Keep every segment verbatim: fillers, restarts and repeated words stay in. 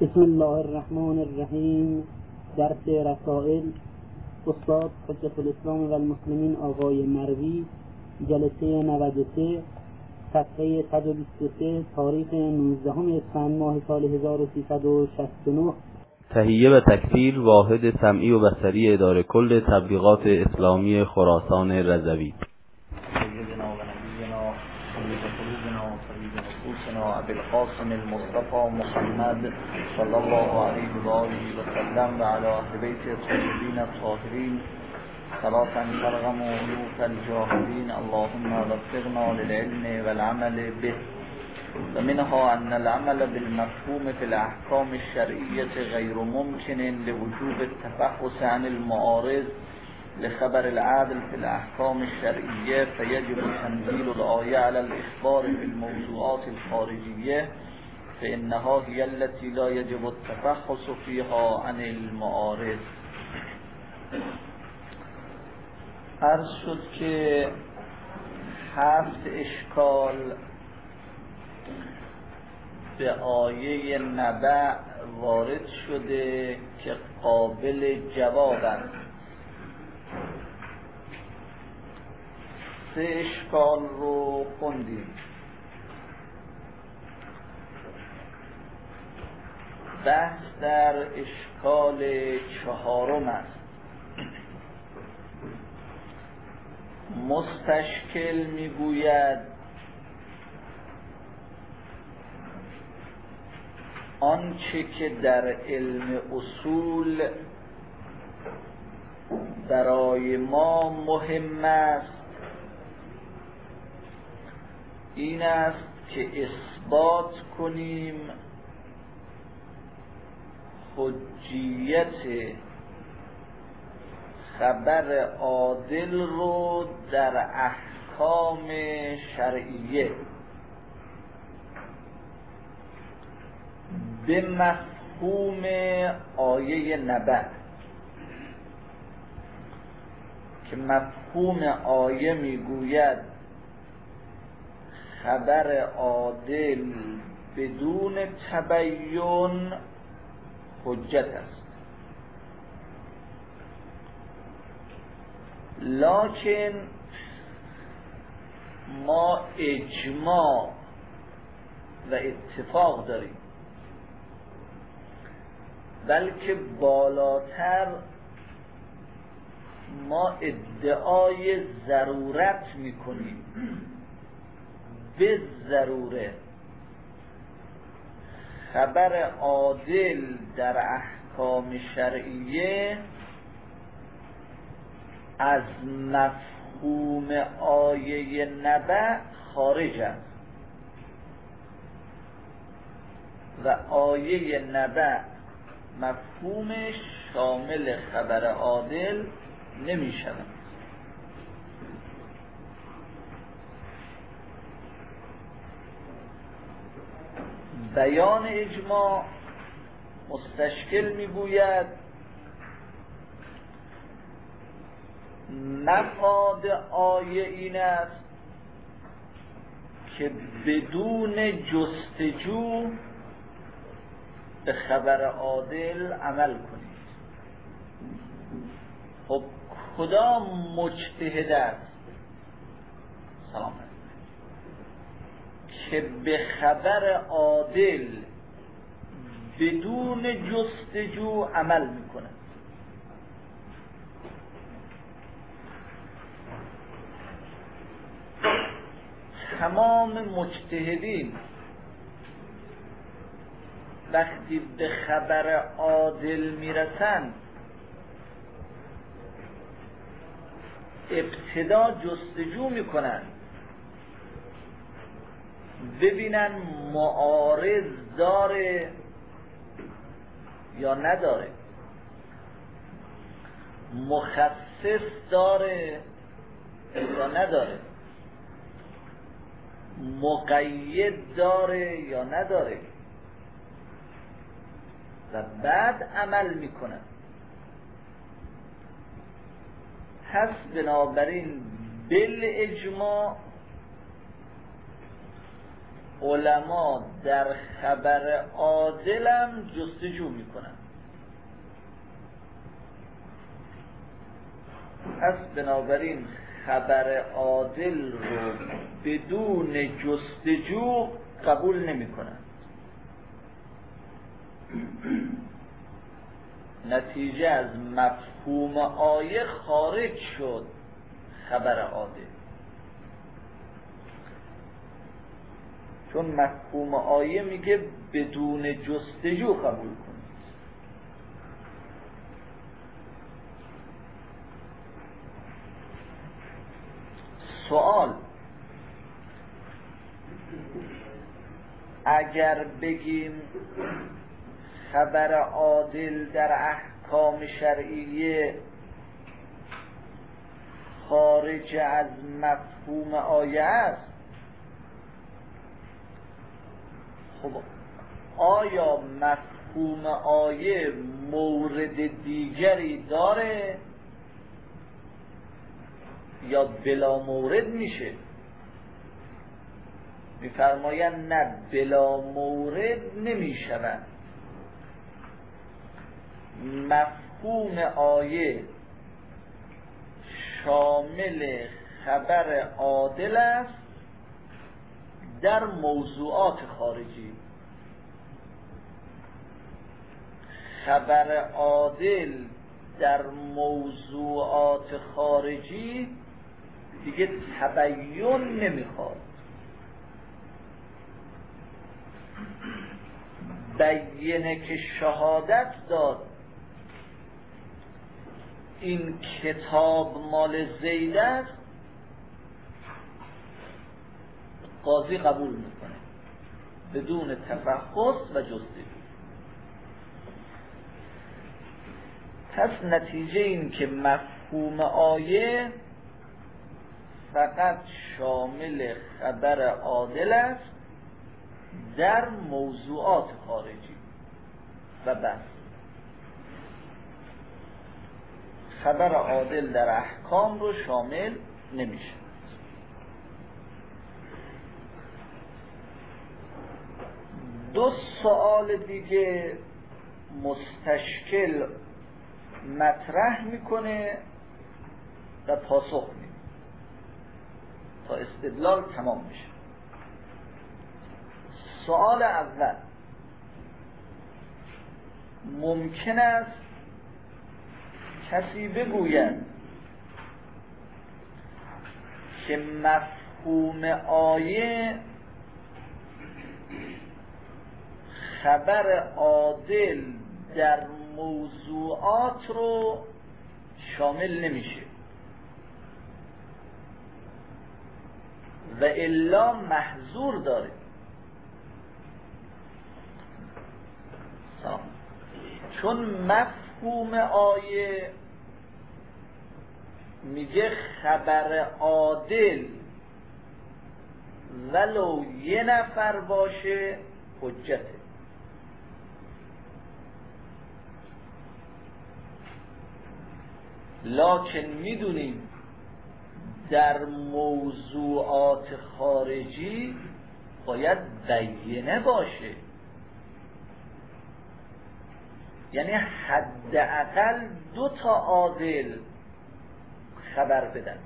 بسم الله الرحمن الرحیم. درس رسائل استاد حجت الاسلام و المسلمین آقای مروی، جلسه نود و سه، صفحه صد و بیست و سه، تاریخ نوزدهم اسفند ماه سال هزار و سیصد و شصت و نه. تهیه و تکفیر واحد سمعی و بصری اداره کل تبلیغات اسلامی خراسان رضوی. سيدنا ونبينا سيد قلوبنا وسيد نفوسنا أبي القاسم المصطفى محمد صلى الله عليه وآله وسلم وعلى أهل بيته الطيبين الطاهرين صلاة ترغم ألوف الجاهلين. اللهم وفقنا للعلم والعمل به. ومنها أن العمل بالمفهوم في الأحكام الشرعية غير ممكن لوجوب التفحص عن المعارض لخبر العدل في الأحكام الشرعية، فيجب تنزيل الآية على الإخبار في الموضوعات الخارجية فإنها هي التي لا يجب التفحص فيها عن المعارض. عرض شد که هفت اشکال به آیه نبع وارد شده که قابل جوابند. سه اشکال رو خوندیم. بحث در اشکال چهارم است. مستشکل میگوید آنچه که در علم اصول برای ما مهم است این است که اثبات کنیم حجیت خبر عادل رو در احکام شرعیه به مفهوم آیه نبع، که مفهوم آیه میگوید خبر عادل بدون تبیین حجت است، لکن ما اجماع و اتفاق داریم، بلکه بالاتر ما ادعای ضرورت میکنیم. به ضروره خبر عادل در احکام شرعیه از مفهوم آیه نبع خارج است و آیه نبع مفهومش شامل خبر عادل نمی شود. بیان اجماع مستشکل میگوید مفاد آیه این است که بدون جستجو به خبر عادل عمل کنید. خب کدام مجتهد است سلام که به خبر عادل بدون جستجو عمل میکنه؟ تمام مجتهدین وقتی به خبر عادل میرسند ابتدا جستجو میکنن ببینن معارض داره یا نداره، مخصص داره یا نداره، مقید داره یا نداره و بعد عمل میکنن. پس بنابراین بالاجماع علما در خبر عادلم جستجو میکنن. پس بنابراین خبر عادل رو بدون جستجو قبول نمیکنن. نتیجه از مفهوم آیه خارج شد خبر عادل، چون مفهوم آیه میگه بدون جستجو قبول کنید. سوال: اگر بگیم خبر عادل در احکام شرعیه خارج از مفهوم آیه است، خب آیا مفهوم آیه مورد دیگری داره یا بلا مورد میشه؟ میفرمایند نه، بلا مورد نمیشود. مفهوم آیه شامل خبر عادل است در موضوعات خارجی. خبر عادل در موضوعات خارجی دیگه تبیین نمیخواد. بیینه که شهادت داد این کتاب مال زید است، قاضی قبول میکنه بدون تفحص و جستجو. پس نتیجه این که مفهوم آیه فقط شامل خبر عادل است در موضوعات خارجی و بس. خبر عادل در احکام رو شامل نمیشه. دو سوال دیگه مستشکل مطرح میکنه و پاسخ میده تا استدلال تمام میشه. سوال اول: ممکن است کسی بگوید که مفهوم آیه خبر عادل در موضوعات رو شامل نمیشه و الا محظور داره؟ چون مفهوم آیه میگه خبر عادل ولو یه نفر باشه حجته. لکن میدونیم در موضوعات خارجی باید بیینه باشه، یعنی حداقل دو تا عادل خبر بدن.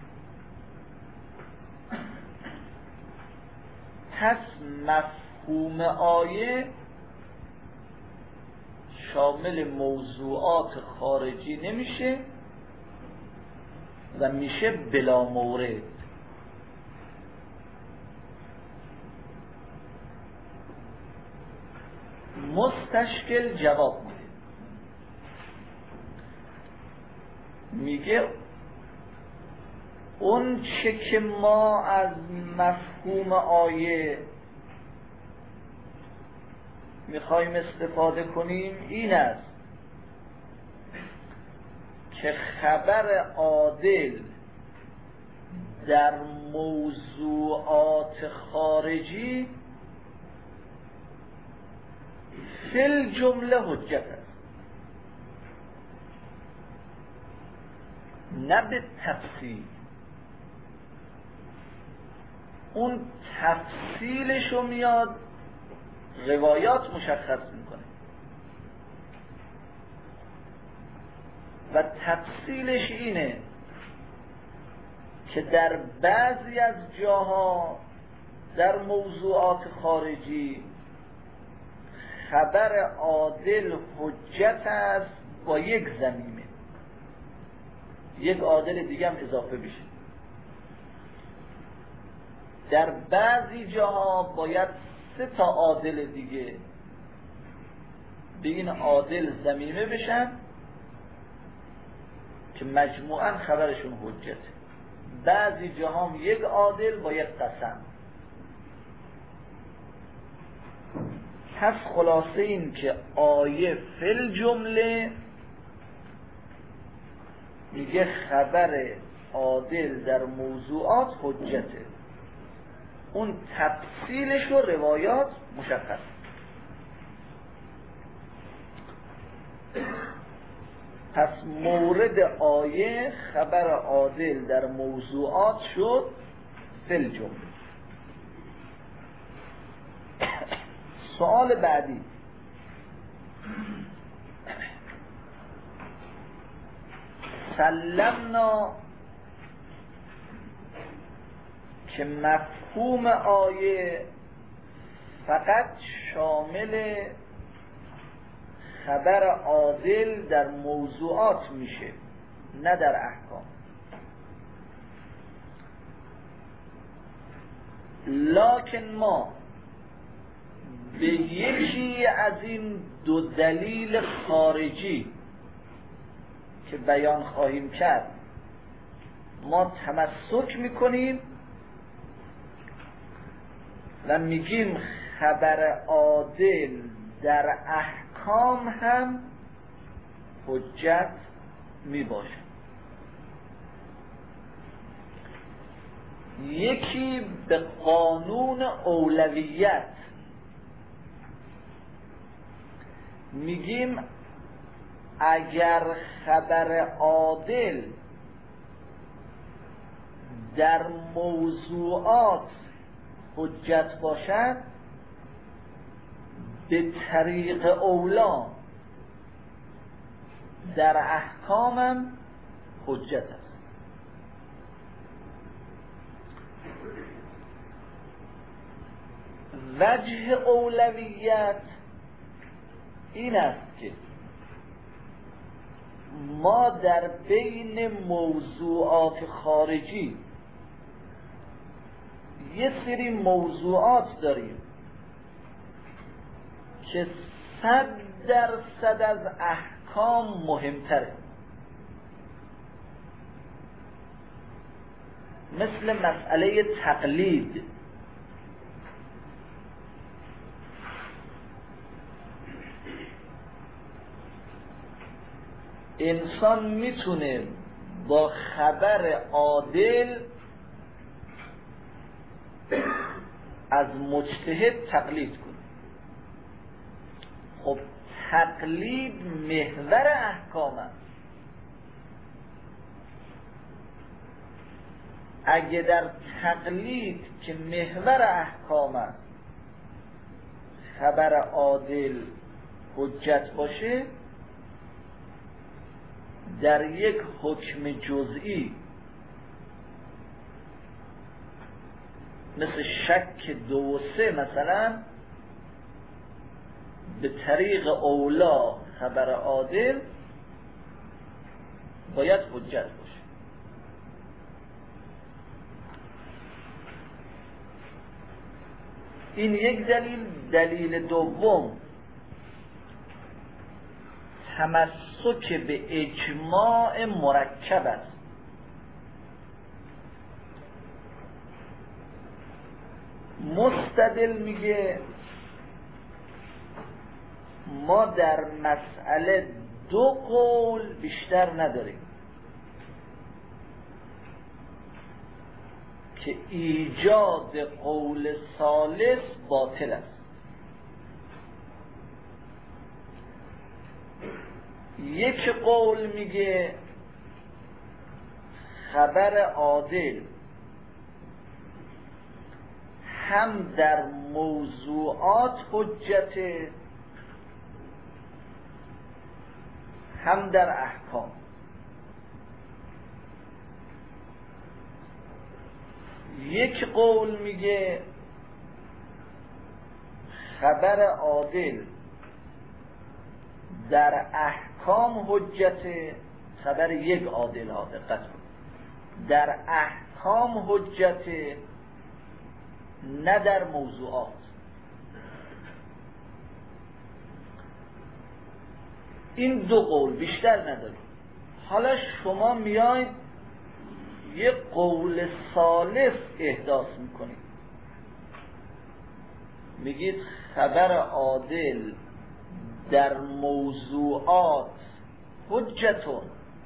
پس مفهوم آیه شامل موضوعات خارجی نمیشه و میشه بلا مورد. مستشکل جواب میده، میگه اون چه که ما از مفهوم آیه میخوایم استفاده کنیم این است که خبر عادل در موضوعات خارجی فی الجمله حجت است، نه به تفصیل. اون تفصیلش رو میاد روایات مشخص میکنه و تفصیلش اینه که در بعضی از جاها در موضوعات خارجی خبر عادل حجت است با یک ضمیمه، یک عادل دیگه هم اضافه بشه. در بعضی جاها باید سه تا عادل دیگه به این عادل ضمیمه بشن که مجموعاً خبرشون حجته. بعضی جاها هم یک عادل با یک قسم. پس خلاصه این که آیه فل جمله میگه خبر عادل در موضوعات حجته، اون تفصیلش و روایات مشخص. پس مورد آیه خبر عادل در موضوعات شد فل جمله. سوال بعدی، سلمنا که مفهوم آیه فقط شامل خبر عادل در موضوعات میشه، نه در احکام. لکن ما به یکی از این دو دلیل خارجی که بیان خواهیم کرد ما تمسک میکنیم و میگیم خبر عادل در احکام هم حجت میباشه. یکی به قانون اولویت میگیم اگر خبر عادل در موضوعات حجت باشد به طریق اولا در احکامم حجت است. وجه اولویت این است که ما در بین موضوعات خارجی یه سری موضوعات داریم که صد درصد از احکام مهمتره، مثل مسئله تقلید. انسان میتونه با خبر عادل از مجتهد تقلید کنه. خب تقلید محور احکام است. اگه در تقلید که محور احکام است خبر عادل حجت باشه، در یک حکم جزئی مثل شک دو و سه مثلا به طریق اولا خبر عادل باید حجت باشه. این یک دلیل. دلیل دوم تمسک به اجماع مرکب است. مستدل میگه ما در مسئله دو قول بیشتر نداریم که ایجاد قول ثالث باطل است. یک قول میگه خبر عادل هم در موضوعات حجته هم در احکام. یک قول میگه خبر عادل در احکام حجته، خبر یک عادل ها دقت کن، در احکام حجته نه در موضوعات. این دو قول، بیشتر نداریم. حالا شما میاید یه قول ثالث احداث میکنید، میگید خبر عادل در موضوعات حجتون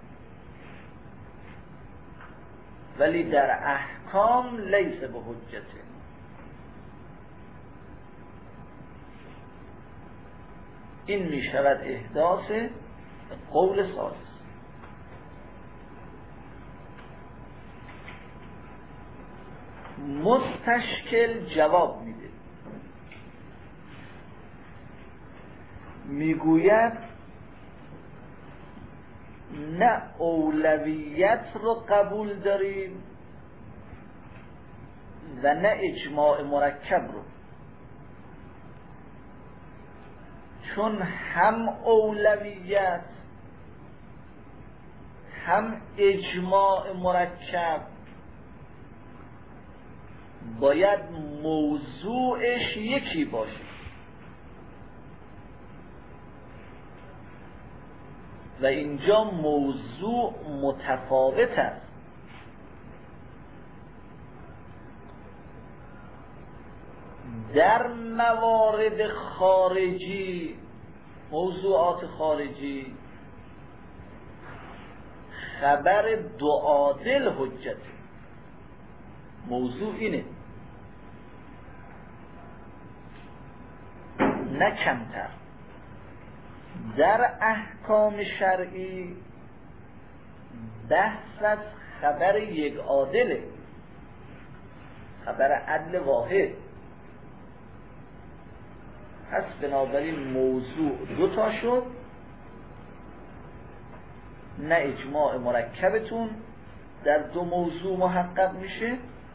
ولی در احکام لیس به حجته. این میشود احداث قول ثالث. مستشکل جواب میده، میگوید نه اولویت رو قبول داریم و نه اجماع مرکب رو، چون هم اولویت هم اجماع مرکب باید موضوعش یکی باشه و اینجا موضوع متفاوت است. در موارد خارجی، موضوعات خارجی، خبر دو عادل حجته. موضوع اینه، نه کمتر. در احکام شرعی بحث از خبر یک عادله، خبر عدل واحد. پس بنابراین موضوع دو تا شد، نه اجماع مرکبتون در دو موضوع محقق میشه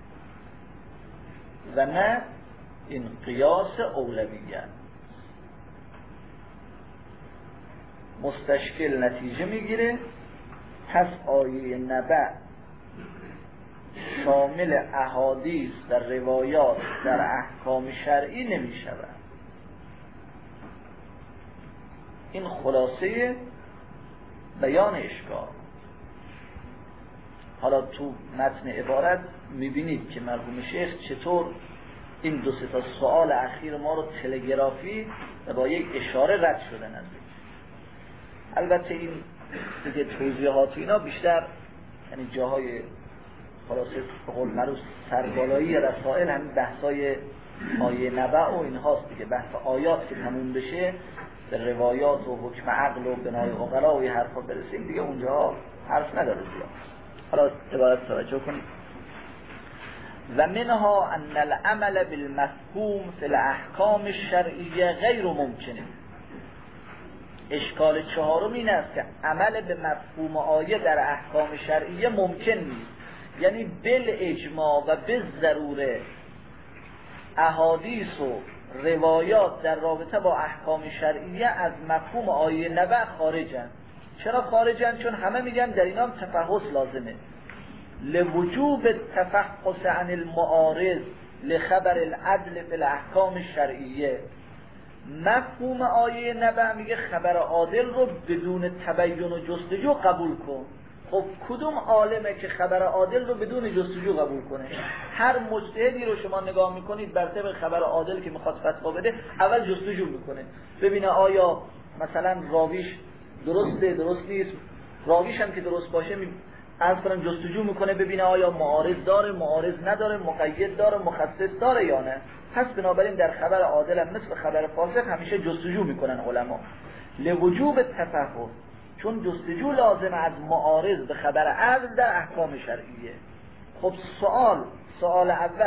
و نه این قیاس اولویت. مستشکل نتیجه میگیره. پس آیه نبأ شامل احادیث در روایات در احکام شرعی نمیشود. این خلاصه بیان اشکال. حالا تو متن عبارت میبینید که مرحوم شیخ چطور این دو سه تا سوال اخیر ما رو تلگرافی و با یک اشاره رد شدن از این. البته این دیگه توضیحات اینا بیشتر یعنی جاهای خلاصه به قول معروف سربالایی رسائل همین بحثای آیه نبأ و این هاست دیگه. بحث آیات که تموم بشه به روایات و حکم عقل و بنای عقلا و یه حرفا برسیم دیگه، اونجا حرف نداره زیاد. حالا عبارت توجه کنید. و منها ان العمل بالمفهوم فی الاحکام الشرعیه غیر ممکنه. اشکال چهارم این است که عمل به مفهوم آیه در احکام شرعیه ممکن نیست، یعنی بل اجماع و به ضروره احادیث و روایات در رابطه با احکام شرعیه از مفهوم آیه نبأ خارجن. چرا خارجن؟ چون همه میگن در اینا تفحص لازمه، لوجوب التفحص عن المعارض لخبر العدل فی الاحکام الشرعیه. مفهوم آیه نبأ میگه خبر عادل رو بدون تبیین و جستجو قبول کن. خب کدوم عالمه که خبر عادل رو بدون جستجو قبول کنه؟ هر مجتهدی رو شما نگاه میکنید بر طبق خبر عادل که میخواد فتوا بده اول جستجو میکنه ببینه آیا مثلا راویش درسته درست نیست، راویش هم که درست باشه می از کنم جستجو میکنه ببینه آیا معارض داره معارض نداره، مقید داره مخصص داره یا نه. پس بنابراین در خبر عادل هم مثل خبر فاسق همیشه جستجو میکنن علما لوجوب التفحص، چون جستجو لازم از معارض به خبر عدل در احکام شرعیه. خب سوال سوال اول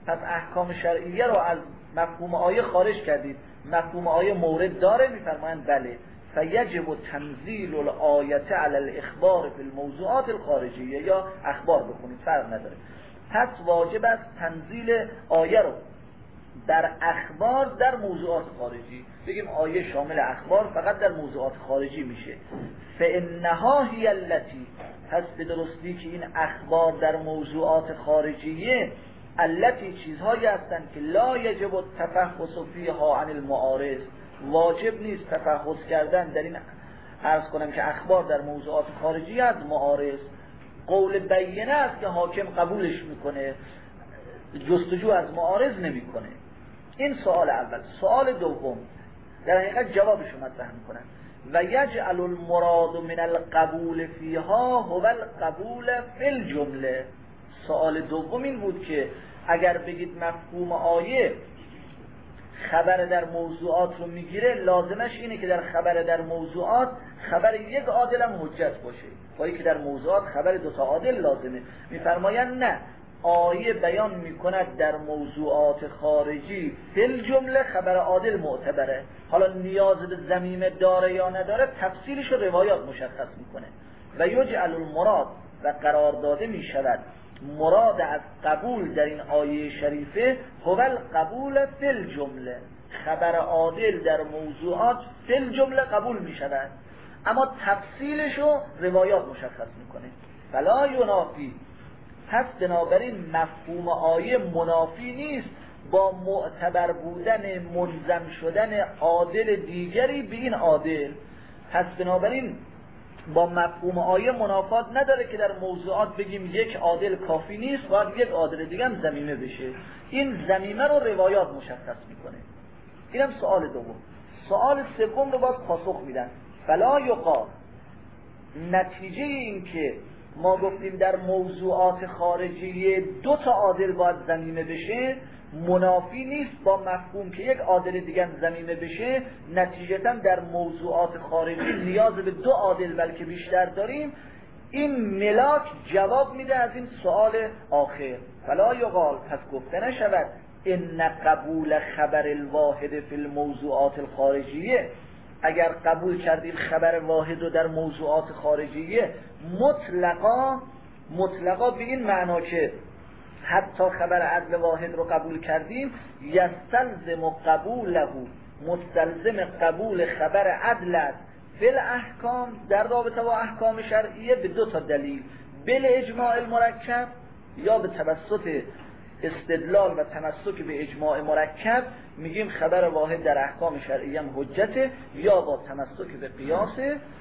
پس احکام شرعیه رو از مفهوم آیه خارج کردید، مفهوم آیه مورد داره؟ میفرمایند بله. فیجب تنزیل الآیه علی الاخبار فی الموضوعات الخارجیه، یا اخبار بخونید فرق نداره. پس واجب است تنزیل آیه رو در اخبار در موضوعات خارجی. بگیم آیه شامل اخبار فقط در موضوعات خارجی میشه. فانها هی التی، پس به درستی که این اخبار در موضوعات خارجیه، التی چیزهایی هستند که لا یجب التفحص فیها عن المعارض، واجب نیست تفحص کردن در این، عرض کنم که اخبار در موضوعات خارجی از معارض. قول بینه است که حاکم قبولش میکنه، جستجو از معارض نمیکنه. این سوال اول. سوال دوم در حقیقت جوابش رو مطرح میکنن. و یجعل المراد من القبول فیها هو القبول فی الجمله. سوال دوم این بود که اگر بگید مفهوم آیه خبر در موضوعات رو میگیره، لازمش اینه که در خبر در موضوعات خبر یک عادل هم حجت باشه، با که در موضوعات خبر دو تا عادل لازمه. میفرمایند نه، آیه بیان میکند در موضوعات خارجی فی الجمله خبر عادل معتبره. حالا نیاز به ضمیمه داره یا نداره تفصیلش رو روایات مشخص میکنه. و یجعل المراد، و قرار داده میشود مراد از قبول در این آیه شریفه هو القبول فی الجمله، خبر عادل در موضوعات فی الجمله قبول میشود، اما تفصیلش رو روایات مشخص میکنه. فلا ینافی، پس بنابراین مفهوم آیه منافی نیست با معتبر بودن ملزم شدن عادل دیگری به این عادل. پس بنابراین با مفهوم آیه منافات نداره که در موضوعات بگیم یک عادل کافی نیست، باید یک عادل دیگه هم ضمیمه بشه. این ضمیمه رو روایات مشخص میکنه. اینم سوال دوم. سوال سوم رو باز پاسخ میدن. فلا یقال، نتیجه این که ما گفتیم در موضوعات خارجی دو تا عادل باید ضمیمه بشه، منافی نیست با مفهوم که یک عادل دیگر ضمیمه بشه. نتیجتا در موضوعات خارجی نیاز به دو عادل بلکه بیشتر داریم. این ملاک جواب میده از این سوال آخر. فلا یقال، پس گفته نشود ان قبول خبر الواحد فی الموضوعات الخارجیه، اگر قبول کردیم خبر واحد رو در موضوعات خارجیه مطلقا، مطلقا به این معنا که حتی خبر عدل واحد رو قبول کردیم، یستلزم قبوله، مستلزم قبول خبر عدل است فی الاحکام، در رابطه با احکام شرعیه، به دو تا دلیل: بل اجماع المرکب، یا به توسط استدلال و تمسک به اجماع مرکب میگیم خبر واحد در احکام شرعیه هم حجته، یا با تمسک به قیاس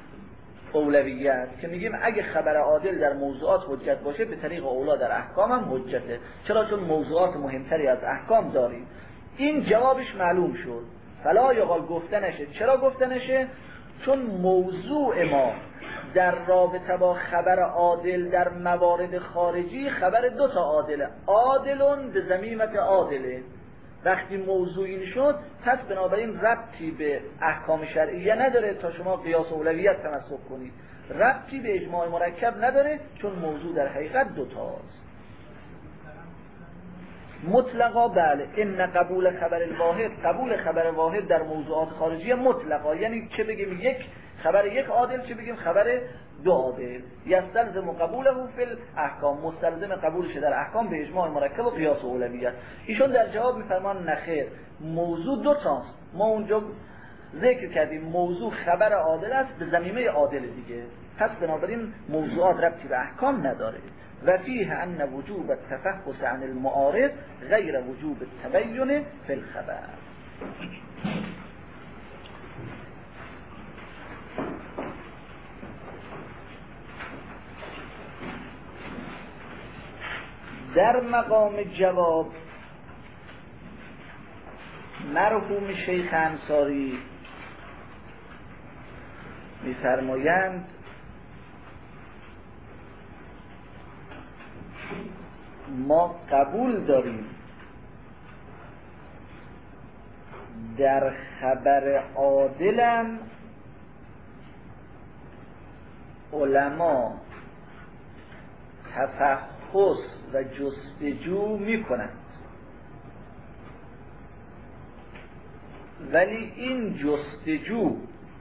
اولویت که میگیم اگه خبر عادل در موضوعات حجت باشه به طریق اولا در احکام هم حجته. چرا؟ چون موضوعات مهمتری از احکام داریم. این جوابش معلوم شد. فلا یقال، گفته نشه. چرا گفته نشه؟ چون موضوع ما در رابطه با خبر عادل در موارد خارجی خبر دو تا عادله، عادلون به ضمیمت عادله. وقتی موضوع این شد، پس بنابراین ربطی به احکام شرعیه نداره تا شما قیاس اولویت تمسک کنید، ربطی به اجماع مرکب نداره چون موضوع در حقیقت دوتاست. مطلقا بله، ان قبول خبر الواحد، قبول خبر واحد در موضوعات خارجی مطلقا، یعنی چه بگیم یک خبر یک عادل، چه بگیم خبر دو عادل. یستلزم قبوله فی الاحکام، مستلزم قبولش در احکام به اجماع مرکب و قیاس اولویت. ایشون در جواب میفرمان نخیر، موضوع دو تاست. ما اونجا ذکر کردیم موضوع خبر عادل است به ضمیمه عادل دیگه، پس بنابراین موضوعات ربطی به احکام نداره. و فیه ان وجوب التفحص عن المعارض غیر وجوب التبین فی الخبر. در مقام جواب مرحوم شیخ انصاری می‌فرمایند ما قبول داریم در خبر عادلم علما تفحص و جستجو می کنند. ولی این جستجو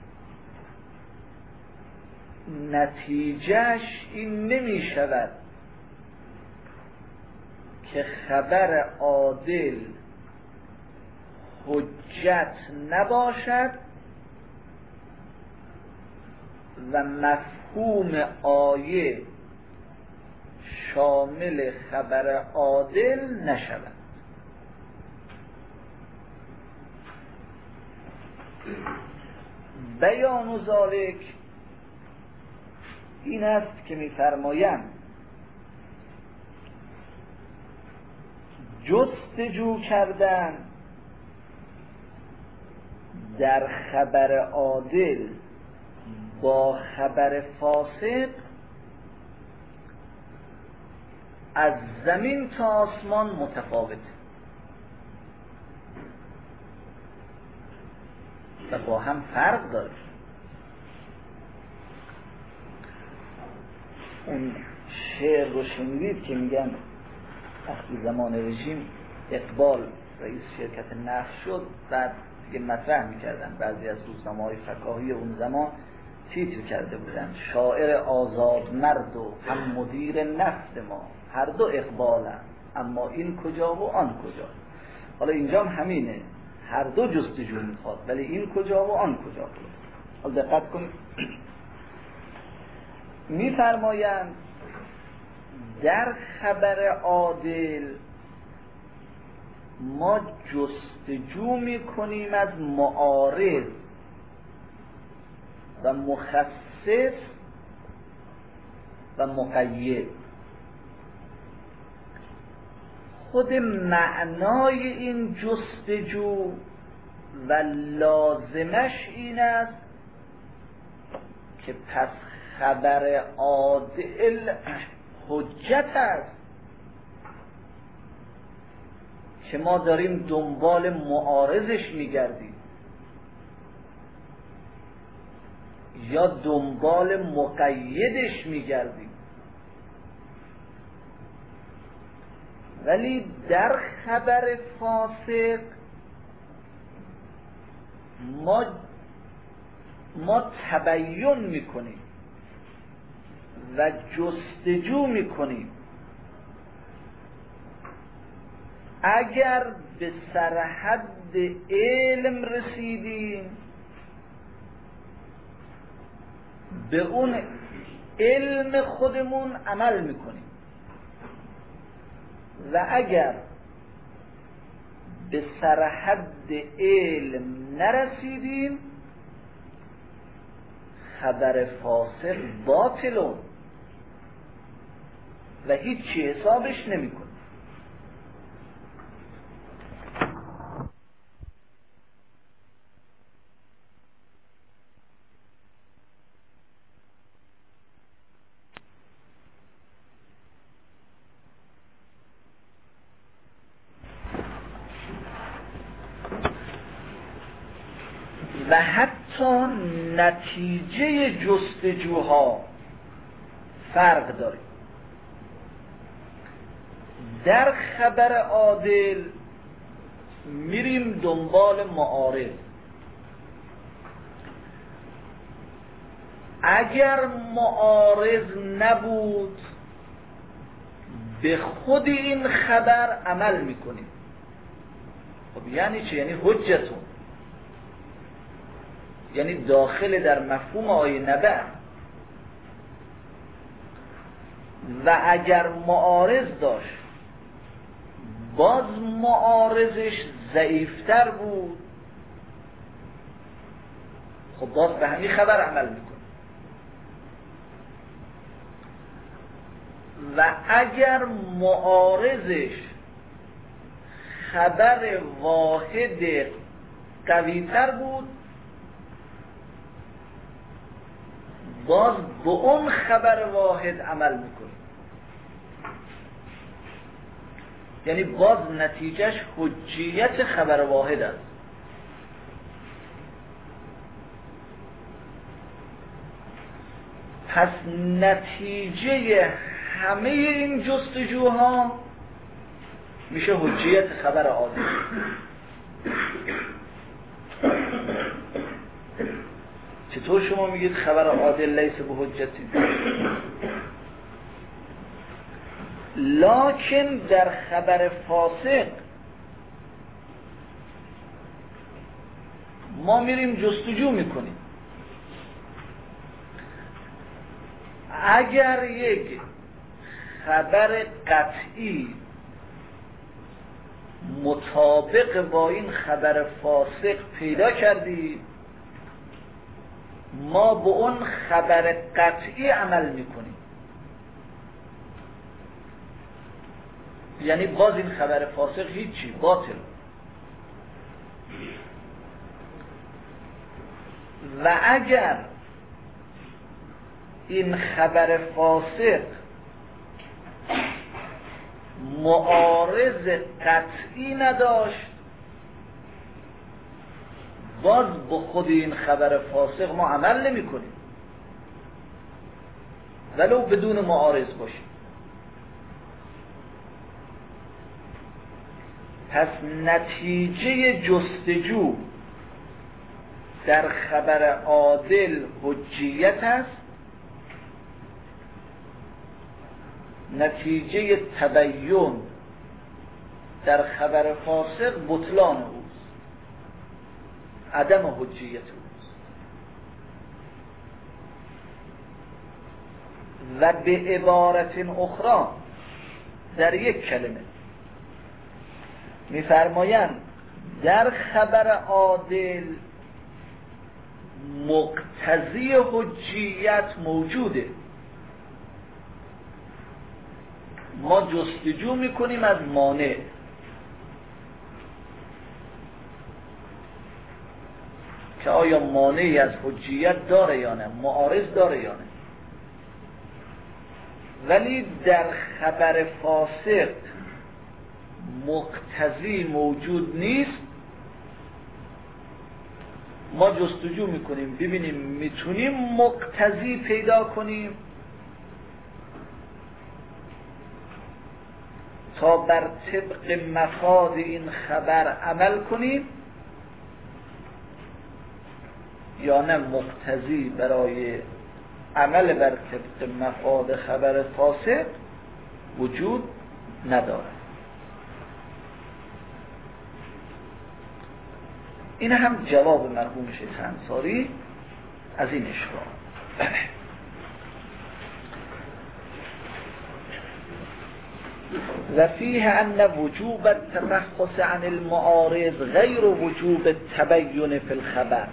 نتیجهش این نمی شود که خبر عادل حجت نباشد و مفهوم آیه شامل خبر عادل نشود. بیان ذالک این است که می‌فرمایند جستجو کردن در خبر عادل با خبر فاسد از زمین تا آسمان متفاوته و با هم فرق داره. اون شعر رو شنیدید که میگن وقتی زمان رژیم اقبال رئیس شرکت نفت شد، بعد دیگه مطرح میکردن بعضی از روزنامه‌های فکاهی اون زمان تیتر کرده بودن شاعر آزاد مرد و هم مدیر نفت ما، هر دو اقبالن اما این کجا و آن کجا. حالا اینجا هم همینه، هر دو جستجو میخواد ولی این کجا و آن کجا. حالا دقت کنید میفرمایند در خبر عادل ما جستجو میکنیم از معارض و مخصص و مقید. خود معنای این جستجو و لازمش این است که پس خبر عادل حجت است که ما داریم دنبال معارضش میگردیم یا دنبال مقیدش میگردیم. ولی در خبر فاسق ما ما تبیین میکنیم و جستجو میکنیم اگر به سرحد علم رسیدیم به اون علم خودمون عمل میکنیم و اگر به سرحد علم نرسیدیم خبر فاسق باطلون و هیچی حسابش نمیکنه. و حتی نتیجه جستجوها فرق داره. در خبر عادل میریم دنبال معارض، اگر معارض نبود به خود این خبر عمل میکنیم. خب یعنی چه؟ یعنی حجتون، یعنی داخل در مفهوم آیه نبع. و اگر معارض داشت باز معارضش ضعیفتر بود، خب باز به همین خبر عمل میکنه. و اگر معارضش خبر واحد قویتر بود باز به اون خبر واحد عمل میکنه. یعنی باز نتیجهش حجیت خبر واحد است. پس نتیجه همه این جستجوها میشه حجیت خبر عادل. چطور شما میگید خبر عادل لیس به حجتی؟ لکن در خبر فاسق ما میریم جستجو میکنیم. اگر یک خبر قطعی مطابق با این خبر فاسق پیدا کردی، ما به اون خبر قطعی عمل میکنیم. یعنی باز این خبر فاسق هیچی، باطل. و اگر این خبر فاسق معارض قطعی نداشت، باز با خود این خبر فاسق ما عمل نمی کنیم ولو بدون معارض باشیم. پس نتیجه جستجو در خبر عادل حجیت است، نتیجه تبیین در خبر فاسق بطلان اوست، عدم حجیت اوست. و به عبارت اخرى در یک کلمه می‌فرمایند در خبر عادل مقتضی حجیت موجوده. ما جستجو میکنیم از مانع. که آیا مانعی از حجیت داره یا نه، معارض داره یا نه. ولی در خبر فاسق مقتضی موجود نیست. ما جستجو میکنیم ببینیم میتونیم مقتضی پیدا کنیم تا بر طبق مفاد این خبر عمل کنیم، یا نه مقتضی برای عمل بر طبق مفاد خبر فاسق وجود ندارد. این هم جواب مرحوم شیخ انصاری از این اشکال. و فیه ان وجوب التفحص عن المعارض غیر وجوب التبین فی الخبر.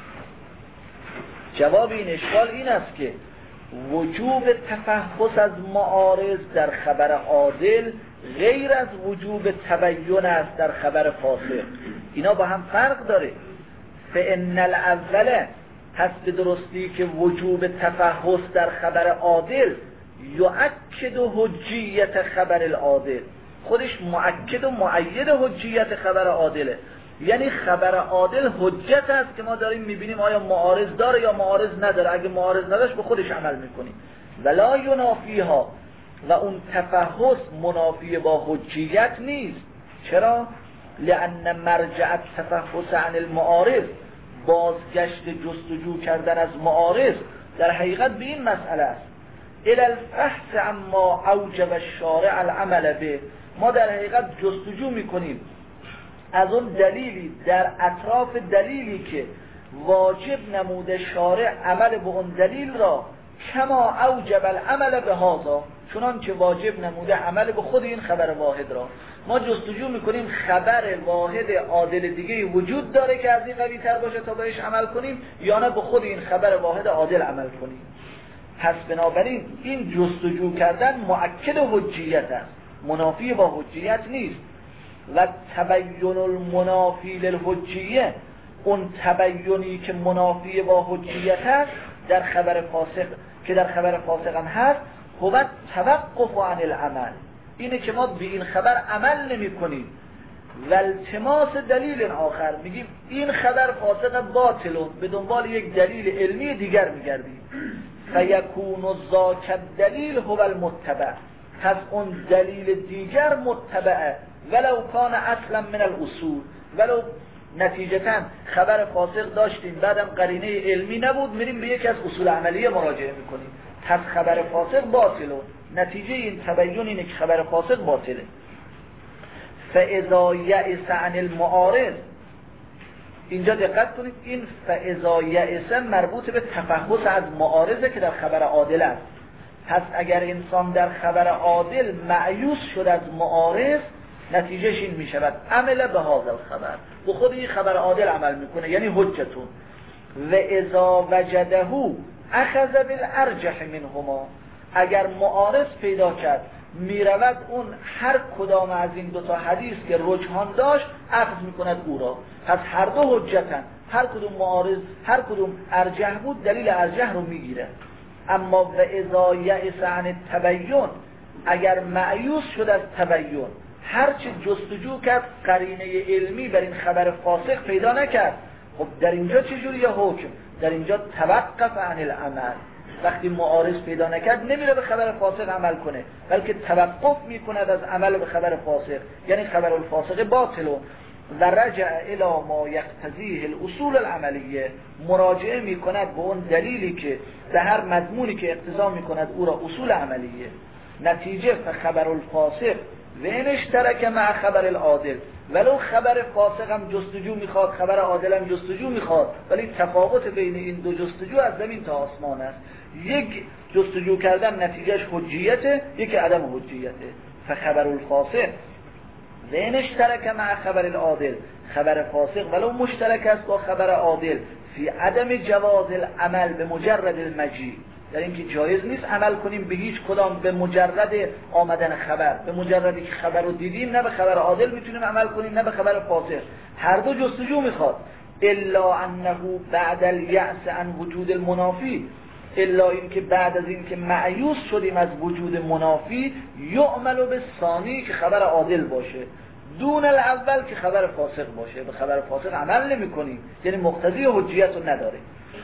جواب این اشکال این است که وجوب تفحص از معارض در خبر عادل غیر از وجوب تبین است در خبر فاسق. اینا با هم فرق داره. فان الاول، پس به درستی که وجوب تفحص در خبر عادل یؤکد حجیت خبر العادل، خودش مؤکد و مؤید حجیت خبر عادله. یعنی خبر عادل حجت است که ما داریم میبینیم آیا معارض داره یا معارض نداره. اگه معارض نداشت به خودش عمل میکنیم. ولا ینافیها، و اون تفحص منافی با حجیت نیست. چرا؟ لأن مرجع التفحص عن المعارض، بازگشت جستجو کردن از معارض در حقیقت به این مسئله است، الى الفحص عما اوجب الشارع العمل به. ما در حقیقت جستجو میکنیم از اون دلیلی در اطراف دلیلی که واجب نموده شارع عمل به اون دلیل را، کما اوجب العمل به هذا، چنان که واجب نموده عمل به خود این خبر واحد را. ما جستجو میکنیم خبر واحد عادل دیگه وجود داره که از این قوی تر باشه تا بهش عمل کنیم، یا نه به خود این خبر واحد عادل عمل کنیم. پس بنابراین این جستجو کردن مؤکد حجیت است، منافی با حجیت نیست. و تبین المنافی للحجیه، اون تبینی که منافی با حجیت است در خبر فاسق، که در خبر فاسق هم هست، هو توقف عن العمل، اینه که ما به این خبر عمل نمی کنیم. و التماس دلیل آخر، میگیم این خبر فاسق باطلون، به دنبال یک دلیل علمی دیگر میگردیم. فیکون ذاک الدلیل هو المتبع، پس اون دلیل دیگر متبعه، ولو کان اصلا من الاصول، ولو نتیجتاً خبر فاسق داشتیم بعدم قرینه علمی نبود، میریم به یکی از اصول عملیه مراجعه میکنیم، پس خبر فاسق باطله. نتیجه این تبیین اینه که خبر فاسق باطله. فاذا یئس عن المعارض، اینجا دقت کنید، این فاذا یئس مربوط به تفحص از معارضه که در خبر عادل است. پس اگر انسان در خبر عادل مایوس شد از معارض، نتیجهش این می شود عمل به هذا الخبر، به خود این خبر عادل عمل میکنه، یعنی حجتون. و اذا وجده اخذ بالارجح منهما، اگر معارض پیدا کرد میرود اون هر کدام از این دو تا حدیث که رجحان داشت اخذ میکند او را. پس هر دو حجتن، هر کدوم معارض هر کدوم ارجح بود دلیل ارجح رو میگیره. اما و اذا یئس عن التبین، اگر مایوس شد از تبین، هرچی جستجو کرد قرینه علمی بر این خبر فاسق پیدا نکرد، خب در اینجا چجوریه حکم؟ در اینجا توقف عن العمل. وقتی معارض پیدا نکرد نمیره به خبر فاسق عمل کنه، بلکه توقف میکند از عمل به خبر فاسق، یعنی خبر الفاسق باطل. و رجع الی ما یقتضیه الاصول العملیه، مراجعه میکند به اون دلیلی که به هر مضمونی که اقتضا میکند او را اصول عملیه. نتیجه فخبر الفاسق و این اشترک مع خبر العادل، ولو خبر فاسق هم جستجو میخواد، خبر عادل هم جستجو میخواد، ولی تفاوت بین این دو جستجو از زمین تا آسمان است. یک جستجو کردن نتیجهش حجیته، یک عدم حجیته. فخبر الفاسق و این اشترک مع خبر العادل، خبر فاسق ولو مشترک است با خبر عادل فی عدم جواز العمل به مجرد المجیء، در اینکه جایز نیست عمل کنیم به هیچ کدام به مجرد آمدن خبر، به مجردی که خبر رو دیدیم نه به خبر عادل میتونیم عمل کنیم نه به خبر فاسق، هر دو جستجو میخواد. الا انه بعد الیأس عن وجود المنافی، الا این که بعد از این که مایوس شدیم از وجود منافی، یعمل به ثانی که خبر عادل باشه دون الاول که خبر فاسق باشه، به خبر فاسق عمل نمی کنیم، یعنی مقتضی حجیت رو نداره.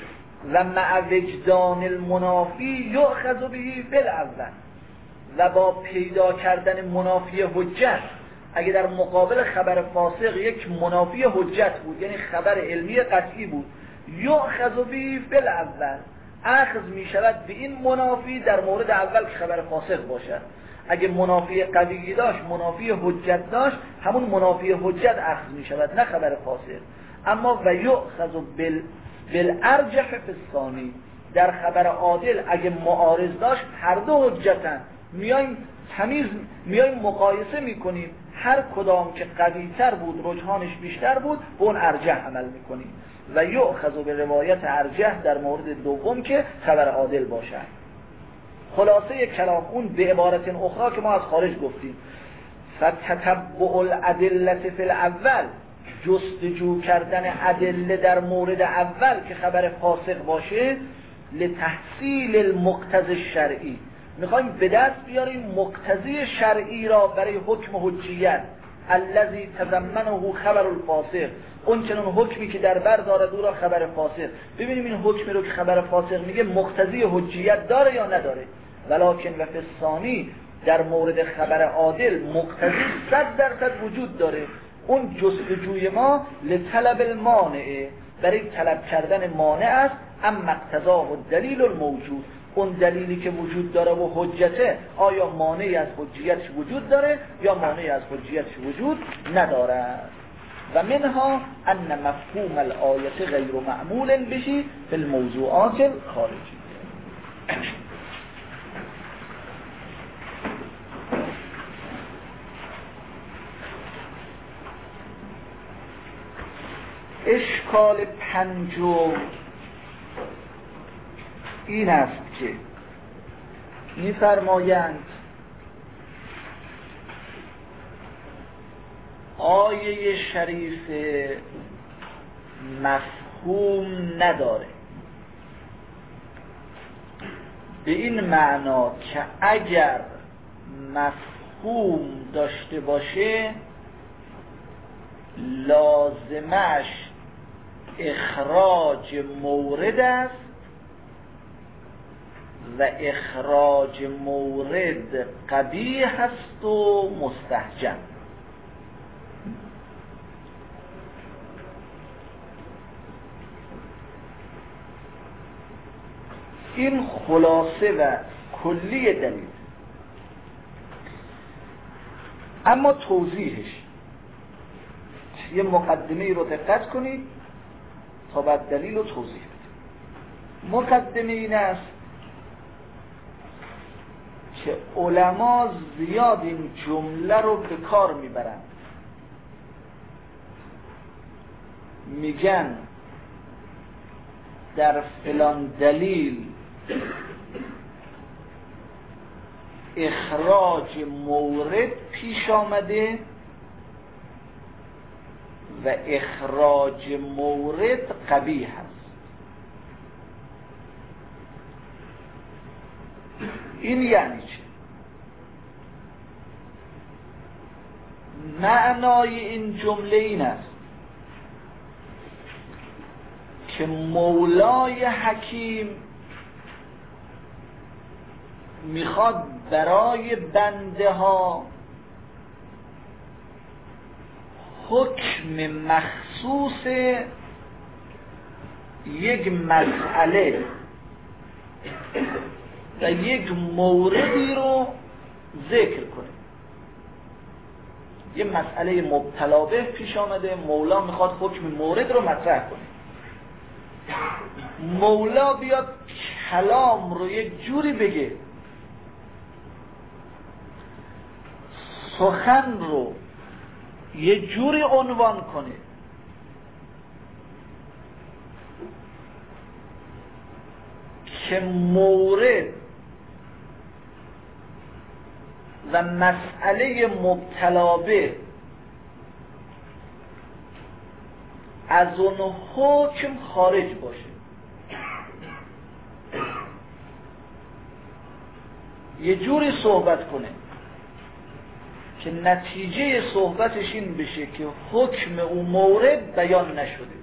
و مع وجدان المنافی یؤخذ به بالاول، و با پیدا کردن منافی حجت، اگه در مقابل خبر فاسق یک منافی حجت بود، یعنی خبر علمی قطعی بود، یؤخذ به بالاول، اخذ می شود به این منافی در مورد اول که خبر فاسق باشد. اگه منافی قوی داشت، منافی حجت داشت، همون منافی حجت اخذ می شود نه خبر فاسق. اما و یؤخذ بال بالارجح فی الثانی، در خبر عادل اگه معارض داشت هر دو حجتن، میایم تمیز میایم مقایسه میکنیم، هر کدام که قوی تر بود رجحانش بیشتر بود به اون ارجح عمل میکنیم. و یؤخذ به روایت ارجح در مورد دوم که خبر عادل باشد. خلاصه کلام اون به عبارت اخرى که ما از خارج گفتیم، فتتبع الادله فی الاول، جستجو کردن ادله در مورد اول که خبر فاسق باشه، لتحصیل المقتضی الشرعی، میخوایم به دست بیاریم مقتضی شرعی را برای حکم حجیت، الذی تضمنه خبر الفاسق، اون چنون حکمی که در بر دارد او را خبر فاسق. ببینیم این حکمی رو که خبر فاسق میگه مقتضی حجیت داره یا نداره. ولکن و فی الثانی، در مورد خبر عادل مقتضی صد درصد وجود داره. اون جستجوی ما لطلب المانع، برای طلب کردن مانع است. اما اقتضاه الدلیل الموجود، اون دلیلی که وجود داره و حجته، آیا مانعی از حجیتش وجود داره یا مانعی از حجیتش وجود نداره. و منها ان مفهوم الآیه غیر معمول بشی فی الموضوعات الخارجی. اشکال پنجم این است که می‌فرمایند آیه شریف مفهوم نداره، به این معنا که اگر مفهوم داشته باشه لازمش اخراج مورد است و اخراج مورد قبیح است و مستحجن. این خلاصه و کلی دلیل. اما توضیحش، یه مقدمه رو دقت کنید تا بعد دلیل رو توضیح بدید. مقدمه این است که علما زیاد این جمله رو به کار میبرند، میگن در فلان دلیل اخراج مورد پیش آمده و اخراج مورد قبیح است. این یعنی چه؟ معنای این جمله این است که مولای حکیم میخواد برای بنده ها حکم مخصوص یک مسئله و یک موردی رو ذکر کنه. یه مسئله مبتلا به پیش آمده، مولا میخواد حکم مورد رو مطرح کنه. مولا بیاد کلام رو یک جوری بگه، سخن رو یه جوری عنوان کنه که مورد و مسئله مبتلا به از اون حکم خارج باشه. یه جوری صحبت کنه که نتیجه صحبتش این بشه که حکم اون مورد بیان نشده.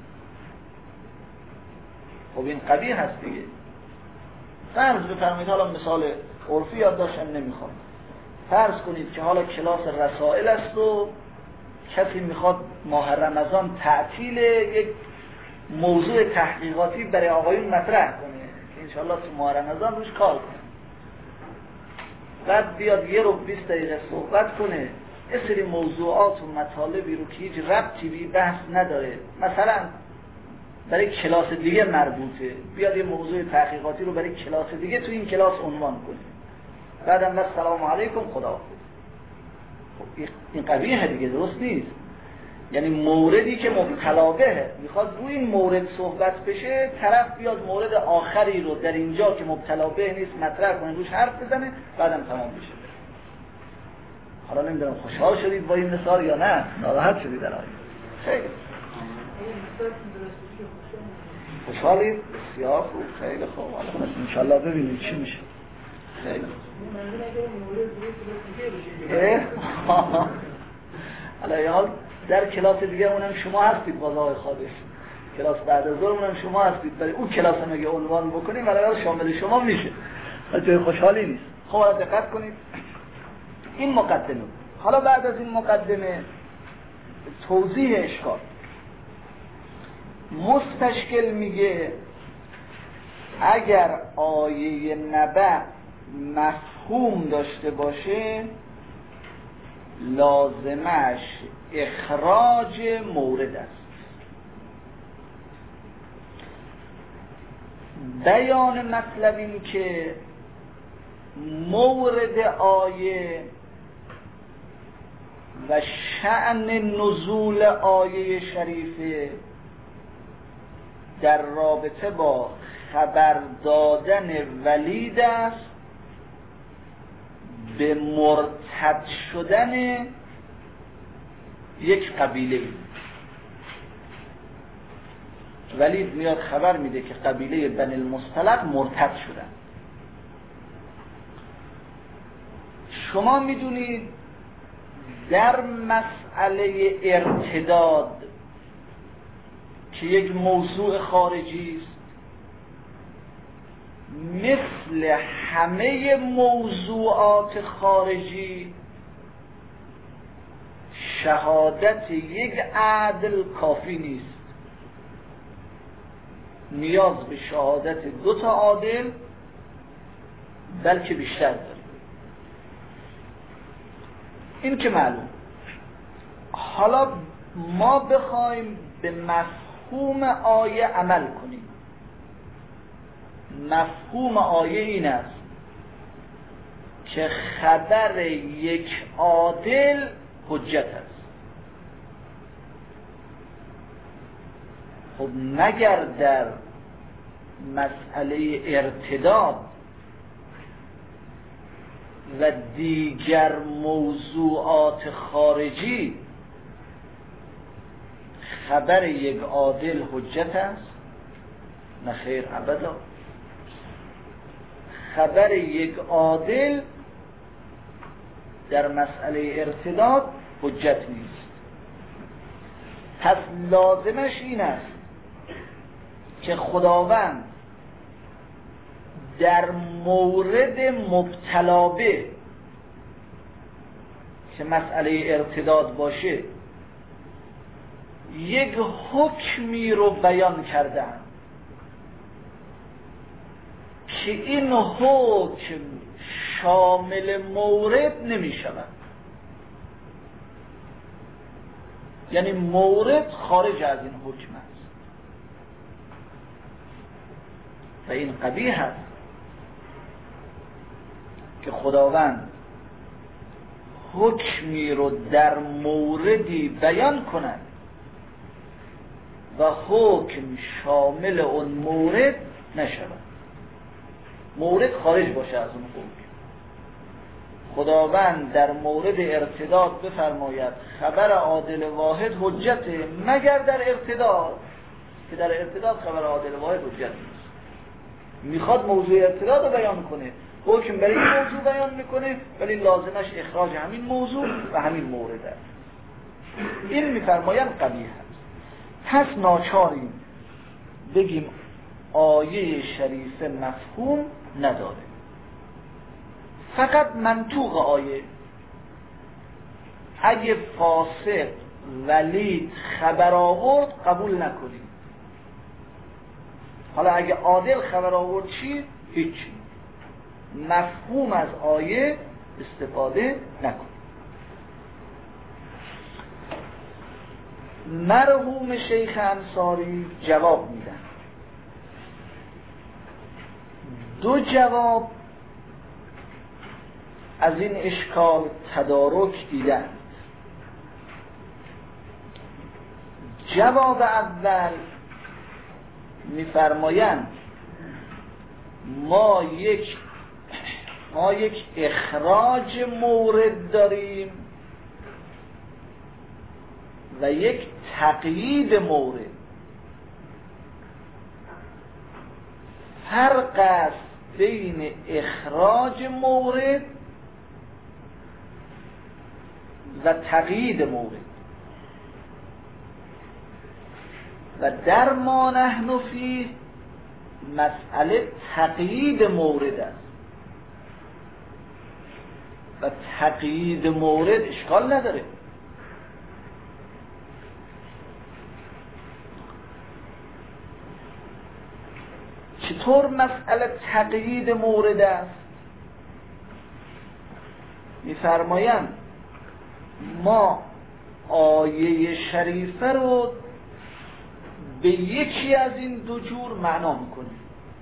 خب این قبیح هست دیگه. فرض بفرمایید، حالا مثال عرفی یاد داشتم نمیخوام، فرض کنید که حالا کلاس رسائل است و کسی میخواد ماه رمضان تعطیل یک موضوع تحقیقاتی برای آقایون مطرح کنه که انشاءالله تو ماه رمضان روش کار کنه. بعد بیاد یه رو بیست دقیقه صحبت کنه یه سری موضوعات و مطالبی رو که هیچ ربطی به بحث نداره، مثلا برای کلاس دیگه مربوطه، بیاد یه موضوع تحقیقاتی رو برای کلاس دیگه تو این کلاس عنوان کنه، بعدم بس سلام علیکم خدا. این قبیحه دیگه، درست نیست. یعنی موردی که مبتلا بهه میخواد روی این مورد صحبت بشه، طرف بیاد مورد آخری رو در اینجا که مبتلا به نیست مطرح کنه، روش حرف بزنه، بعدم تمام بشه. حالا نمیدونم خوشحال شدید با این مثال یا نه، ناراحت شدید الان؟ خیلی خوشحالید؟ بسیار خوب، خیلی خوب. حالا انشالله ببینید چی میشه. خیلی حالا یه حال در کلاس دیگه اونم شما هستید، باز آقای خادش کلاس بعد از ظهر اونم شما هستید، برای اون کلاس هم اگه عنوان بکنیم برای شامل شما میشه، جای خوشحالی نیست. خب حالا دقت کنید، این مقدمه. حالا بعد از این مقدمه توضیح اشکال. مستشکل میگه اگر آیه نبأ مفهوم داشته باشه لازمش اخراج مورد است. بیان مطلب این که مورد آیه و شأن نزول آیه شریفه در رابطه با خبر دادن ولید است به مرتد شدن یک قبیله. ولید میاد خبر میده که قبیله بنی المصطلق مرتد شدن. شما میدونید در مسئله ارتداد که یک موضوع خارجی است، مثل همه موضوعات خارجی شهادت یک عدل کافی نیست. نیاز به شهادت دو تا عادل بلکه بیشتر داریم. این که معلوم. حالا ما بخوایم به مفهوم آیه عمل کنیم. مفهوم آیه این است که خبر یک عادل حجت است. خب مگر در مسئله ارتداد و دیگر موضوعات خارجی خبر یک عادل حجت است؟ نه خیر، ابدا. خبر یک عادل در مسئله ارتداد حجت نیست. پس لازمش این است که خداوند در مورد مبتلا به که مسئله ارتداد باشه یک حکمی رو بیان کردن که این حکم شامل مورد نمی شود. یعنی مورد خارج از این حکم است و این قبیح است که خداوند حکمی رو در موردی بیان کند و حکم شامل اون مورد نشود، مورد خارج باشه از اون حکم. خداوند در مورد ارتداد بفرماید خبر عادل واحد حجته، مگر در ارتداد، که در ارتداد خبر عادل واحد حجت نیست. میخواد موضوع ارتداد رو بیان کنه، حکم برای این موضوع بیان میکنه، ولی لازمش اخراج همین موضوع و همین مورد است. این میفرماید قبیح است. پس ناچاریم بگیم آیه شریفه مفهوم نداره، فقط منطوق آیه. اگه فاسق ولید خبر آورد قبول نکنیم. حالا اگه عادل خبر آورد چی؟ هیچی. مفهوم از آیه استفاده نکنیم. مرحوم شیخ انصاری جواب میدن. دو جواب از این اشکال تدارک دیدند. جواب اول میفرمایند ما یک ما یک اخراج مورد داریم و یک تقیید مورد. فرق است بین اخراج مورد و تقیید مورد و در ما نحن فیه مسئله تقیید مورد است و تقیید مورد اشکال نداره. چطور مسئله تقیید مورد است؟ می‌فرمایند ما آیه شریفه رو به یکی از این دو جور معنا میکنیم.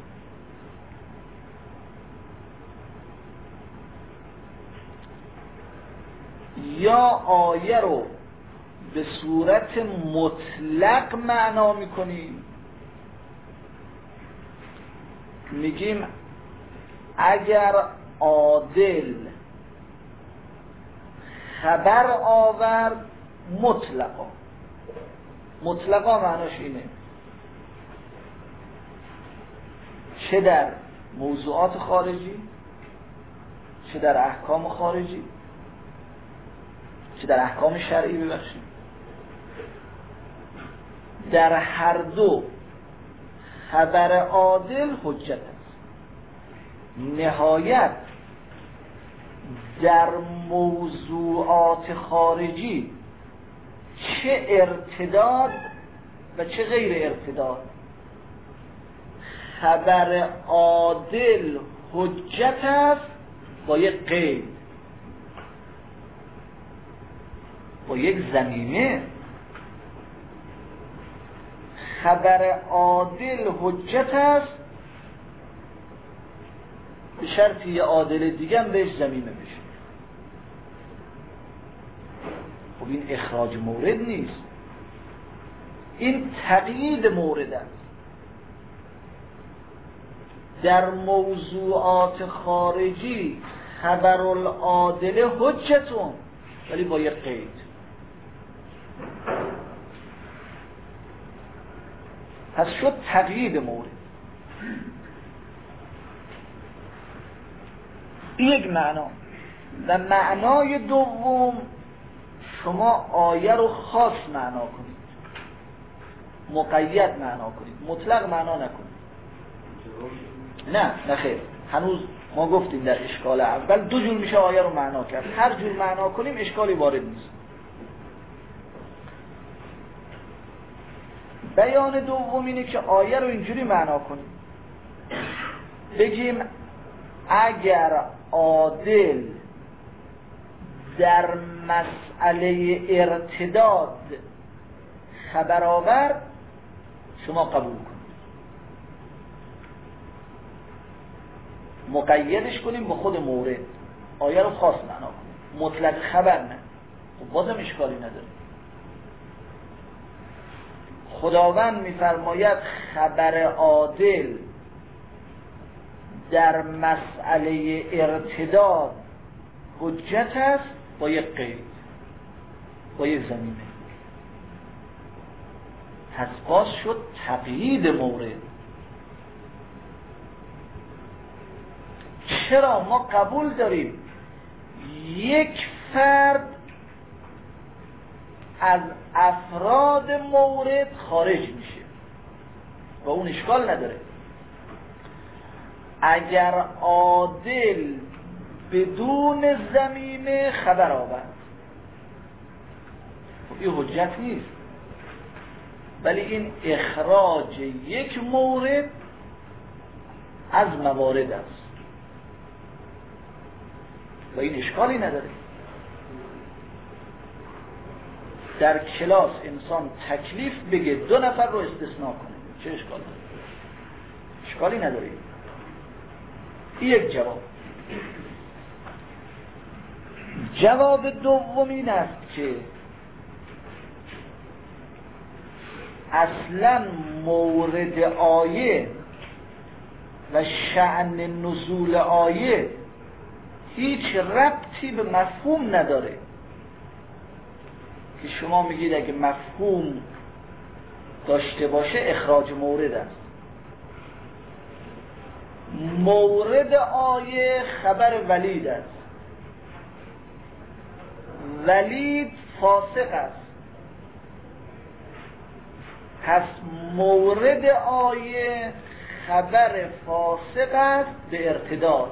یا آیه رو به صورت مطلق معنا میکنیم، میگیم اگر عادل خبر آورد مطلقا، مطلقا معناش اینه چه در موضوعات خارجی، چه در احکام خارجی، چه در احکام شرعی، ببخشید در هر دو خبر عادل حجت است. نهایت در موضوعات خارجی چه ارتداد و چه غیر ارتداد، خبر عادل حجت است با یک قید، با یک ضمیمه. خبر عادل حجت است به شرطی یه عادل دیگه هم بهش ضمیمه بشه. خب این اخراج مورد نیست، این تقیید مورد است. در موضوعات خارجی خبر العادل حجتون، ولی با یک قید. پس شد تقیید مورد. یک معنا. و معنای دوم، شما آیه رو خاص معنا کنید، مقید معنا کنید، مطلق معنا نکنید. نه نه خیر، هنوز ما گفتیم در اشکال اول دو جور میشه آیه رو معنا کرد. هر جور معنا کنیم اشکالی وارد نیست. بیان دوم اینه که آیه رو اینجوری معنا کنیم، بگیم اگر عادل در مسئله ارتداد خبر آورد شما قبول کنید. مقیدش کنیم با خود مورد، آیه رو خاص معنا کنیم، مطلق خبر نه. خب بازم اشکالی نداره. خداوند میفرماید خبر عادل در مسئله ارتداد حجت است با یک قید، با یک ضمیمه. پس باز شد تقیید مورد. چرا ما قبول داریم یک فرد از افراد مورد خارج میشه و اون اشکال نداره؟ اگر عادل بدون ضمیمه خبر آورد خب این حجت نیست، ولی این اخراج یک مورد از موارد است و این اشکالی نداره. در کلاس انسان تکلیف بگه دو نفر رو استثناء کنه، چه اشکال داره؟ اشکالی نداره. این یک جواب. جواب دوم این است که اصلا مورد آیه و شأن نزول آیه هیچ ربطی به مفهوم نداره که شما میگید اگه مفهوم داشته باشه اخراج مورد است. مورد آیه خبر ولید است، ولید فاسق است. پس مورد آیه خبر فاسق است به ارتداد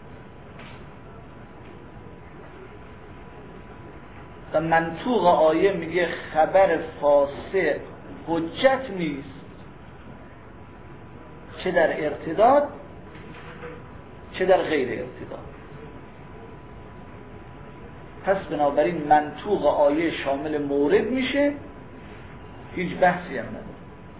و منطوق آیه میگه خبر فاسق حجت نیست، چه در ارتداد چه در غیر ارتداد. پس بنابراین منطوق آیه شامل مورد میشه، هیچ بحثی هم نداره.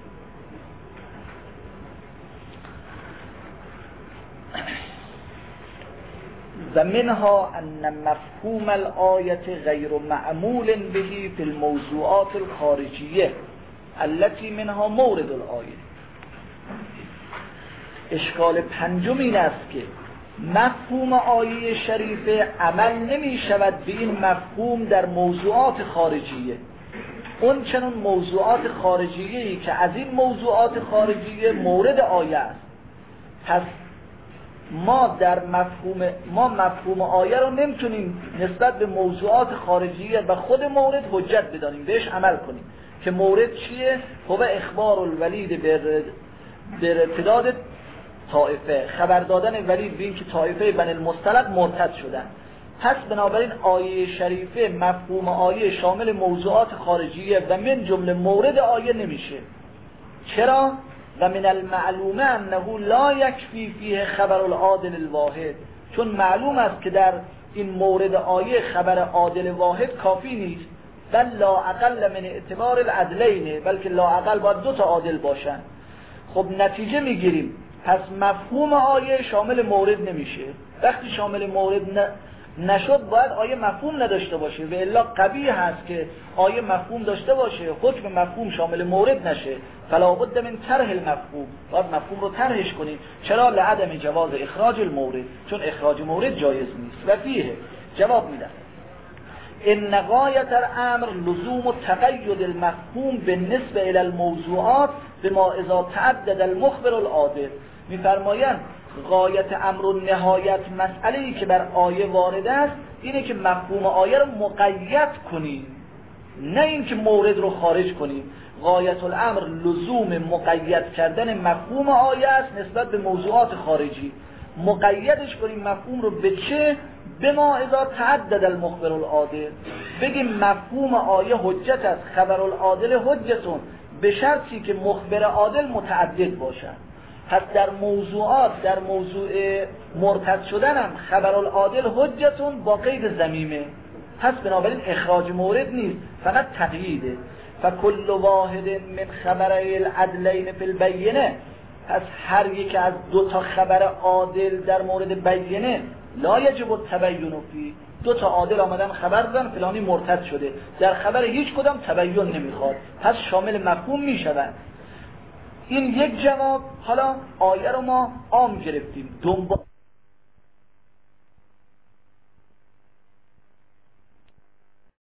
و منها ان مفهوم الآیت غیر معمول بهی فی الموضوعات الخارجیه التي منها مورد الآیه. اشکال پنجم این است که مفهوم آیه شریفه عمل نمی شود به این مفهوم در موضوعات خارجیه. اون چنون موضوعات خارجیه‌ای که از این موضوعات خارجیه مورد آیه است. پس ما در مفهوم ما مفهوم آیه رو نمیتونیم نسبت به موضوعات خارجیه و خود مورد حجت بدانیم، بهش عمل کنیم که مورد چیه؟ هو اخبار الولید به ارتداد طائفه، خبر دادن ولید به این که طائفه بنی المصطلق مرتد شدن. پس بنابراین آیه شریفه مفهوم آیه شامل موضوعات خارجیه و من جمله مورد آیه نمیشه. چرا؟ و من المعلومه انه لا یکفی فیه خبر العادل الواحد، چون معلوم است که در این مورد آیه خبر عادل واحد کافی نیست، بل لا اقل من اعتبار العدلین، بلکه لا اقل باید دو تا عادل باشن. خب نتیجه میگیریم پس مفهوم آیه شامل مورد نمیشه. وقتی شامل مورد ن... نشد باید آیه مفهوم نداشته باشه، و الا قبیح هست که آیه مفهوم داشته باشه حکم مفهوم شامل مورد نشه. فلا بد من طرح المفهوم، باید مفهوم رو طرحش کنیم. چرا؟ لعدم جواز اخراج المورد، چون اخراج مورد جایز نیست. و فیه جواب میدن ان غایت الامر لزوم و تقید المفهوم بالنسبه الى الموضوعات بما اذا تعدد المخبر العادل. میفرمایند غایت امر و نهایت مسئله‌ای که بر آیه وارد است اینه که مفهوم آیه رو مقید کنیم، نه این که مورد رو خارج کنیم. غایت الامر لزوم مقید کردن مفهوم آیه است نسبت به موضوعات خارجی. مقیدش کنیم مفهوم رو به چه؟ به ما اذا تعدد المخبر العادل. بگیم مفهوم آیه حجت است، خبر العادل حجتون، به شرطی که مخبر عادل متعدد باشد. پس در موضوعات، در موضوع مرتد شدن هم خبر العادل حجتون با قید ضمیمه. پس بنابراین اخراج مورد نیست، فقط تقییده. فکل واحد من خبرای العدلین فی البینه، پس هر یک از دو تا خبر عادل در مورد بینه لا یجب التبین فی، دو تا عادل آمدن خبر دادن فلانی مرتد شده، در خبر هیچ کدام تبین نمیخواد، پس شامل مفهوم میشوند. این یک جواب. حالا آیه رو ما عام گرفتیم، دنبال